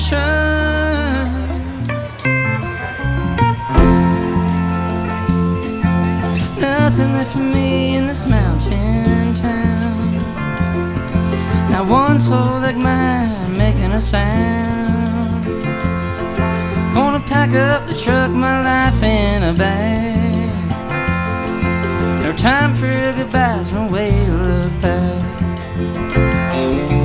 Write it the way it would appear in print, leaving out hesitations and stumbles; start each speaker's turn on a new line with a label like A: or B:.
A: Nothing left for me in this mountain town. Not one soul like mine making a sound. Gonna pack up the truck, my life in a bag.